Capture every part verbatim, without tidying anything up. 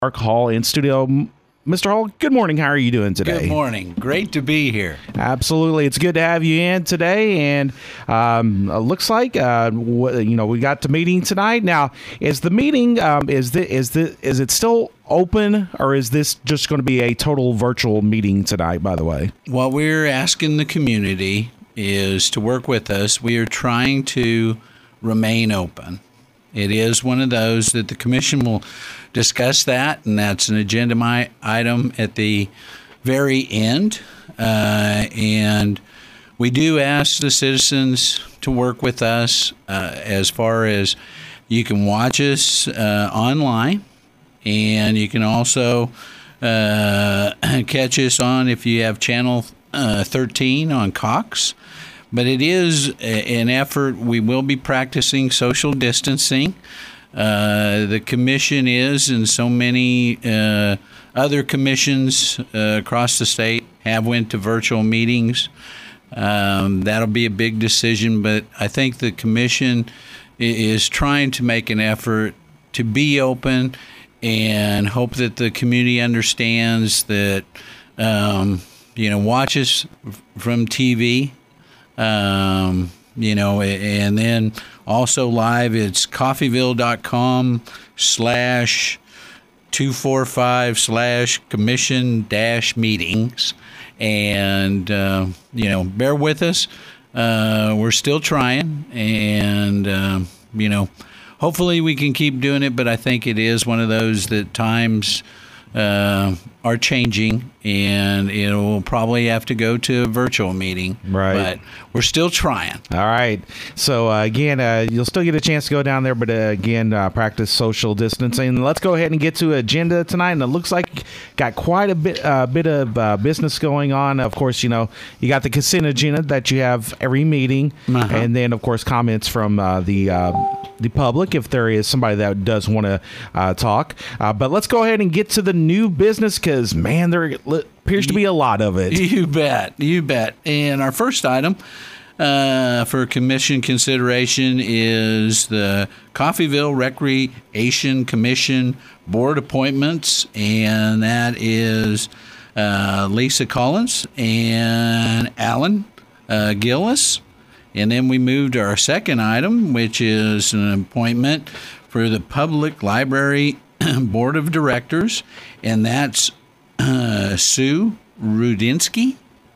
Mark Hall in studio. Mister Hall, good morning. How are you doing today? Good morning. Great to be here. Absolutely. It's good to have you in today. And um, it looks like, uh, w- you know, we got the meeting tonight. Now, is the meeting, um, is, the, is, the, is it still open, or is this just going to be a total virtual meeting tonight, by the way? What we're asking the community is to work with us. We are trying to remain open. It is one of those that the commission will discuss that, and that's an agenda my item at the very end. Uh, and we do ask the citizens to work with us uh, as far as you can watch us uh, online, and you can also uh, catch us on, if you have channel uh, thirteen on Cox. But it is an effort. We will be practicing social distancing. Uh, the commission is, and so many uh, other commissions uh, across the state have went to virtual meetings. Um, that'll be a big decision, but I think the commission is trying to make an effort to be open and hope that the community understands that, um, you know, watch us from T V. Um, you know, and then also live, it's coffeyville.com slash 245 slash commission dash meetings. And, uh, you know, bear with us. Uh, we're still trying, and, uh, you know, hopefully we can keep doing it. But I think it is one of those that times uh, are changing, and it will probably have to go to a virtual meeting. Right. But we're still trying. All right. So, uh, again, uh, you'll still get a chance to go down there, but, uh, again, uh, practice social distancing. Let's go ahead and get to agenda tonight. And it looks like got quite a bit, uh, bit of uh, business going on. Of course, you know, you got the consent agenda that you have every meeting. Uh-huh. And then, of course, comments from uh, the uh, the public if there is somebody that does want to uh, talk. Uh, but let's go ahead and get to the new business because, man, there appears to be a lot of it. You bet. You bet. And our first item uh, for commission consideration is the Coffeyville Recreation Commission board appointments, and that is uh, Lisa Collins and Alan uh, Gillis. And then we moved to our second item, which is an appointment for the Public Library Board of Directors, and that's uh, Sue Rudinsky.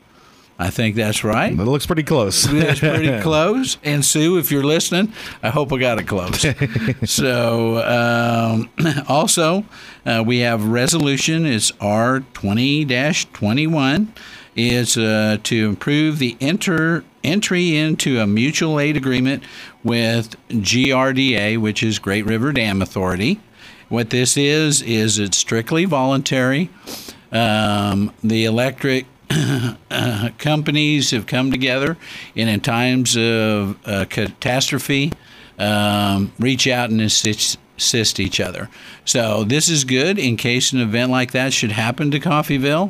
I think that's right. It looks pretty close. That's pretty close. And Sue, if you're listening, I hope I got it close. So um, also, uh, we have resolution. It's R twenty dash twenty-one. It's uh, to improve the enter entry into a mutual aid agreement with G R D A, which is Great River Dam Authority. What this is, is it's strictly voluntary. Um, the electric uh, companies have come together, and in times of uh, catastrophe, um, reach out and assist, assist each other. So this is good in case an event like that should happen to Coffeyville.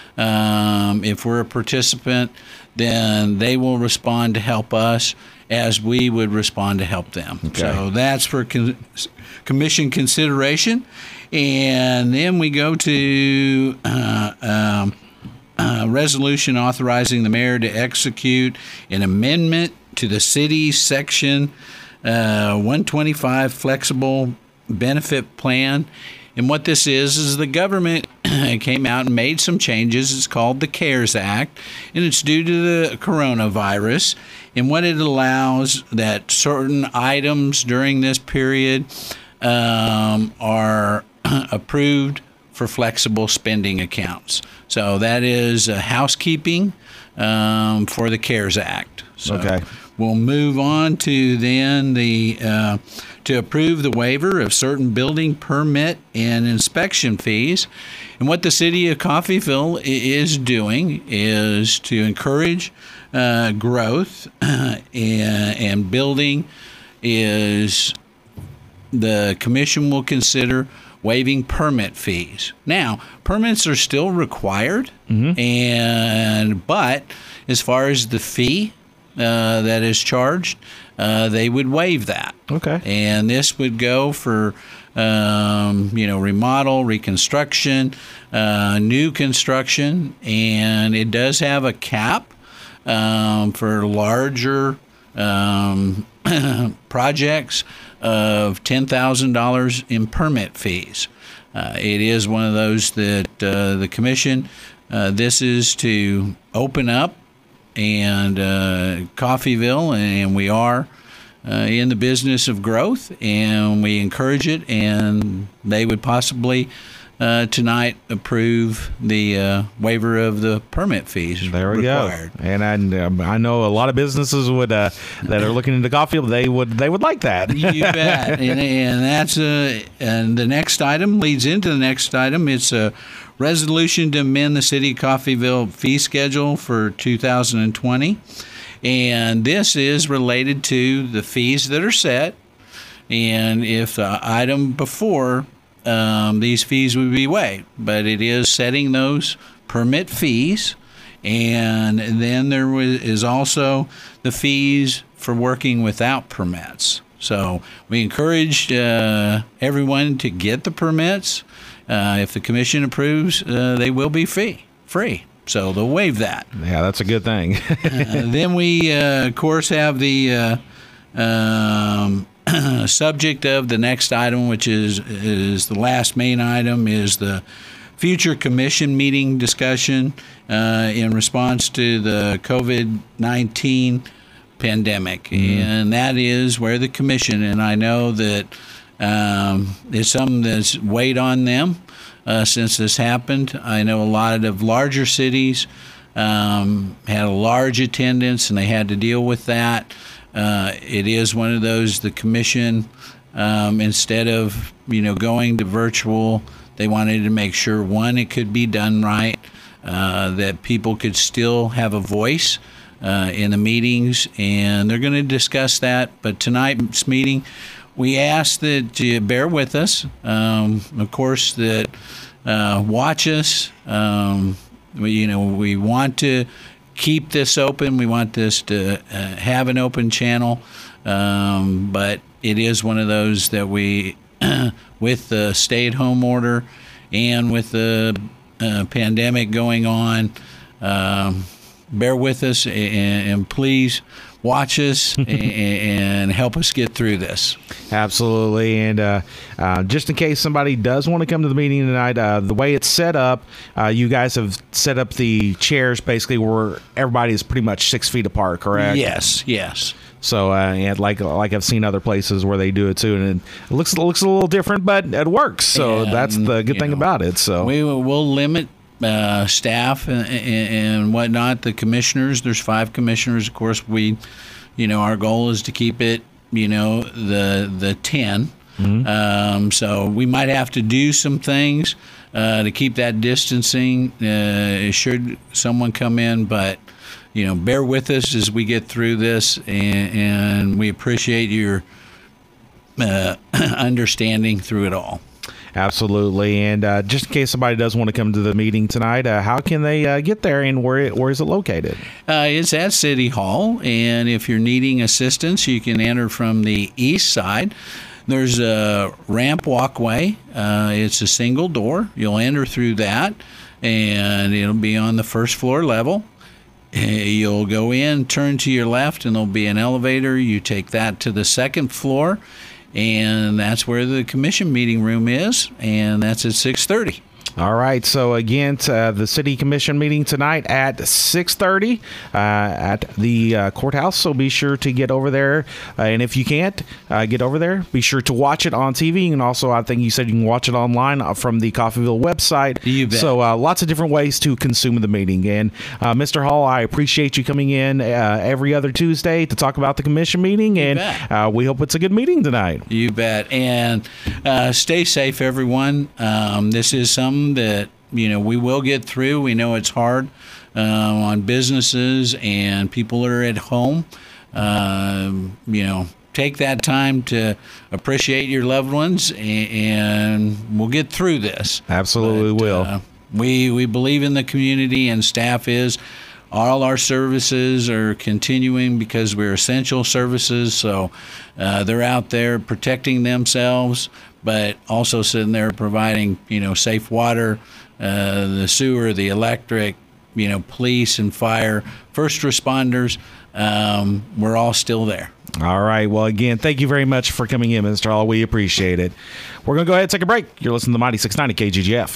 Um, if we're a participant, then they will respond to help us as we would respond to help them. Okay. So that's for con- commission consideration. And then we go to uh, um, uh, resolution authorizing the mayor to execute an amendment to the city's section uh, one twenty-five flexible benefit plan. And what this is, is the government came out and made some changes. It's called the CARES Act, and it's due to the coronavirus. And what it allows that certain items during this period um, are approved for flexible spending accounts. So that is uh, housekeeping um, for the CARES Act. So Okay. We'll move on to then the uh, to approve the waiver of certain building permit and inspection fees. And what the city of Coffeyville is doing is to encourage uh, growth uh, and, and building is the commission will consider waiving permit fees. Now, permits are still required, Mm-hmm. and but as far as the fee uh, that is charged, uh, they would waive that. Okay. And this would go for, um, you know, remodel, reconstruction, uh, new construction, and it does have a cap um, for larger um, projects of ten thousand dollars in permit fees. Uh, it is one of those that uh, the commission, uh, this is to open up and uh, Coffeyville, and we are uh, in the business of growth, and we encourage it, and they would possibly uh, tonight approve the uh, waiver of the permit fees. There we required. go. And I, um, I know a lot of businesses would uh, that are looking into Coffeyville. They would they would like that. You bet. And, and that's uh, and the next item leads into the next item. It's a resolution to amend the City of Coffeyville fee schedule for two thousand twenty. And this is related to the fees that are set. And if the item before, um, these fees would be waived. But it is setting those permit fees. And then there was, is also the fees for working without permits. So we encourage uh, everyone to get the permits. Uh, if the commission approves, uh, they will be free. Free. So they'll waive that. Yeah, that's a good thing. uh, then we, uh, of course, have the uh, um, subject of the next item, which is is the last main item, is the future commission meeting discussion uh, in response to the COVID nineteen pandemic. Mm-hmm. And that is where the commission, and I know that um, it's something that's weighed on them uh, since this happened. I know a lot of larger cities um, had a large attendance, and they had to deal with that. Uh, it is one of those, the commission, um, instead of, you know, going to virtual, they wanted to make sure, one, it could be done right, uh, that people could still have a voice uh, in the meetings, and they're going to discuss that. But tonight's meeting, we ask that you bear with us. Um, of course, that uh, watch us. Um, we, you know, we want to keep this open. We want this to uh, have an open channel, um, but it is one of those that we, with the stay-at-home order and with the uh, pandemic going on, um, bear with us, and, and please watch us and, and help us get through this. Absolutely. And uh, uh, just in case somebody does want to come to the meeting tonight, uh, the way it's set up, uh, you guys have set up the chairs basically where everybody is pretty much six feet apart, correct? Yes, yes. So, uh, and like like I've seen other places where they do it too, and it looks it looks a little different, but it works. So and, that's the good thing know, about it. So we will limit uh, staff and, and whatnot. The commissioners, there's five commissioners. Of course, we, you know, our goal is to keep it, you know, the the ten. Mm-hmm. Um, so we might have to do some things uh, to keep that distancing. Uh, should someone come in, but you know, bear with us as we get through this, and, and we appreciate your uh, understanding through it all. Absolutely. And uh, just in case somebody does want to come to the meeting tonight, uh, how can they uh, get there, and where where is it located? Uh, it's at City Hall, and if you're needing assistance, you can enter from the east side. There's a ramp walkway. Uh, it's a single door. You'll enter through that, and it'll be on the first floor level. You'll go in, turn to your left, and there'll be an elevator. You take that to the second floor, and that's where the commission meeting room is, and that's at six thirty. All right. So again, uh, the city commission meeting tonight at six thirty uh, at the uh, courthouse. So be sure to get over there. Uh, and if you can't uh, get over there, be sure to watch it on T V. And also, I think you said you can watch it online from the Coffeyville website. You bet. So uh, lots of different ways to consume the meeting. And uh, Mister Hall, I appreciate you coming in uh, every other Tuesday to talk about the commission meeting. You and uh, we hope it's a good meeting tonight. You bet. And uh, stay safe, everyone. Um, this is something that, you know, we will get through. We know it's hard uh, on businesses and people that are at home. Uh, you know, take that time to appreciate your loved ones, and, and we'll get through this. Absolutely but, will. Uh, we we believe in the community, and staff is. All our services are continuing because we're essential services, so uh, they're out there protecting themselves, but also sitting there providing, you know, safe water, uh, the sewer, the electric, you know, police and fire, first responders. Um, we're all still there. All right. Well, again, thank you very much for coming in, Mister Hall. We appreciate it. We're going to go ahead and take a break. You're listening to Mighty six ninety K G G F.